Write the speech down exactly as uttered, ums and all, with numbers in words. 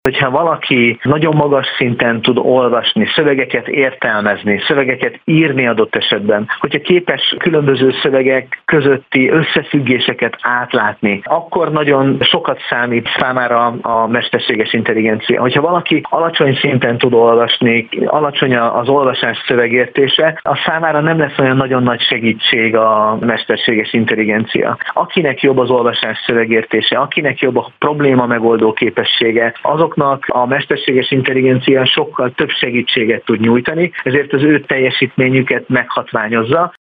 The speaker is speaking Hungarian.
Hogyha valaki nagyon magas szinten tud olvasni, szövegeket értelmezni, szövegeket írni adott esetben, hogyha képes különböző szövegek közötti összefüggéseket átlátni, akkor nagyon sokat számít számára a mesterséges intelligencia. Hogyha valaki alacsony szinten tud olvasni, alacsony az olvasás szövegértése, a számára nem lesz olyan nagyon nagy segítség a mesterséges intelligencia. Akinek jobb az olvasás szövegértése, akinek jobb a probléma megoldó képessége, azoknak a mesterséges intelligencia sokkal több segítséget tud nyújtani, ezért az ő teljesítményüket meghatványozza.